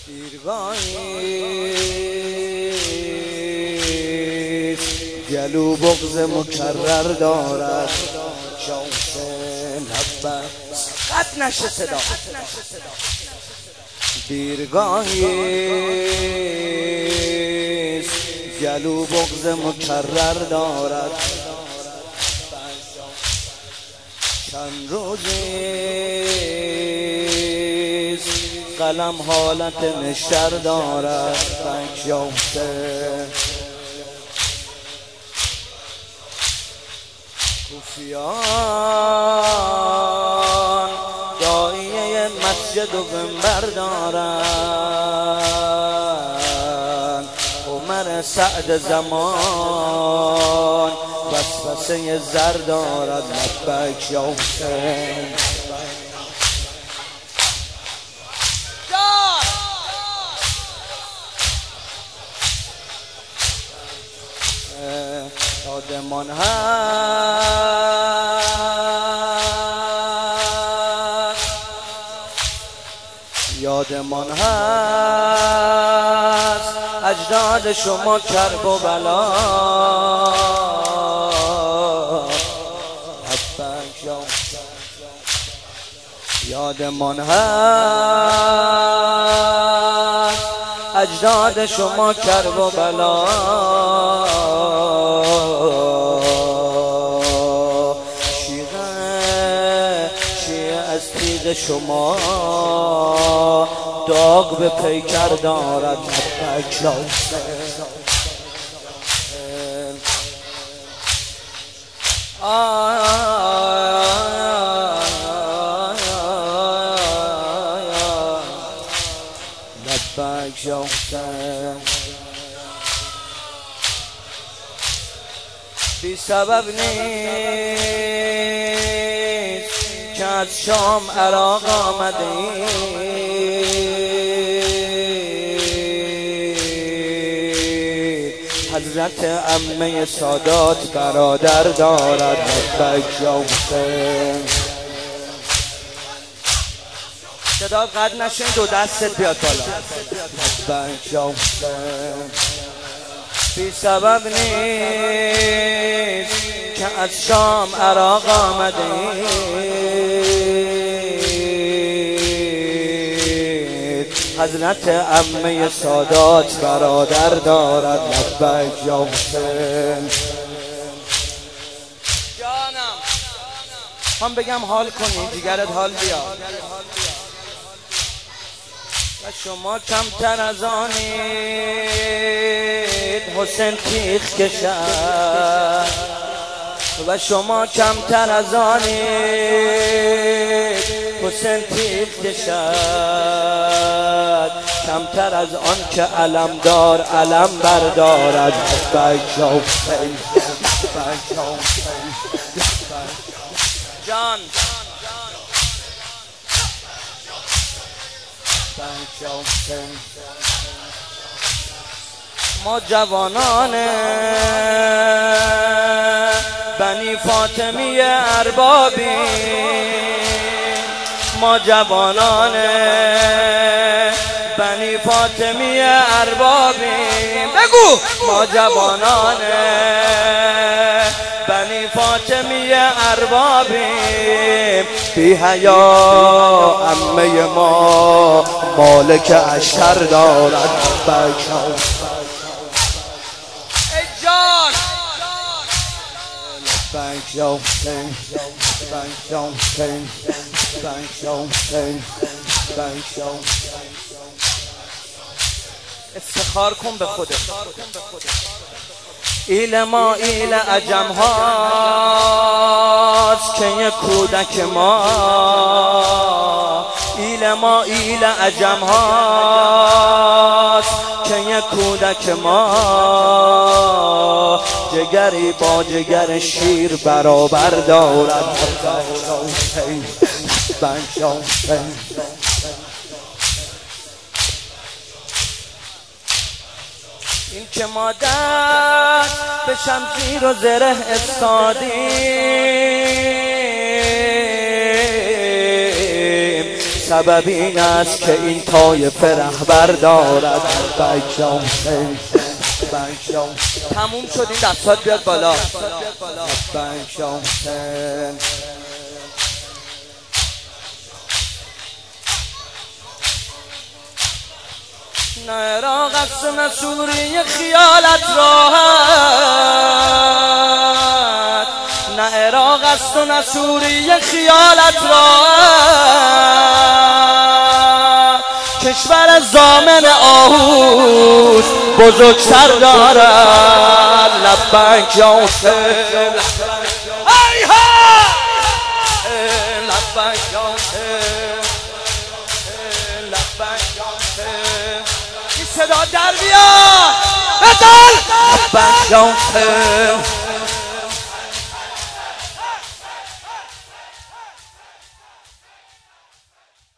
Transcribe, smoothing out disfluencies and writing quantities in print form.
دیرگاهی گلو بغض مکرر دارد شوق لبت قد نشه صدا دیرگاهی گلو بغض مکرر دارد چند روزیست قلم حالت نشتر دارد بنک یافته کوفیان دایه مسجد و منبر دارند عمر سعد زمان وسوسه زر دارد لبک یا حسین یادمان هست یادمان هست اجداد شما کرب و بلا یادمان هست اجداد شما کرب و بلا شیعه از تیغ شما داغ به پیکر دارد لبک یا حسین بی سبب نیست که از شام عراق آمده حضرت عمه سادات برادر دارد لبک یا حسین صدا قد نشه دو دستت بیاد بالا لبک یا حسین بی سبب نیست که از شام عراق آمده حضرت عمه سادات برادر دارد لبک یا حسین جانم هم بگم حال کنی جگرت حال بیاد و شما کمتر از آنید حسین تیغ کشد و شما کمتر از آنید حسین تیغ کشد کمتر از آن که علمدار علم بردارد لبک یا حسین جان ما جوانان بنی فاطمی اربابی ما جوانان بنی فاطمی اربابی بگو ما جوانان بنی فاطمی اربابیم بی حیا عمه ما مالک اشتر دارد بکن ای جان بک یا حسین بک یا حسین بک یا حسین بک یا افتخار کن به خودت ایل ما ایل عجم هاست که یک کودک ما ایل ما ایل عجم هاست که یک کودک ما جگری با جگر شیر برابر دارد این که ما دست به شمشیر و زره استادیم سبب این است که این طایفه رهبر دارد. تموم شد، این دستات بیاد بالا. نه عراق است و نه سوریه خیالت راحت، نه عراق است و نه سوریه خیالت راحت. کشور ضامن آهوش بزرگتر دارد. لبیک یا حسین، لبیک یا حسین، لبیک یا حسین. این صدا در بیاد، بزن لبیک یا حسین.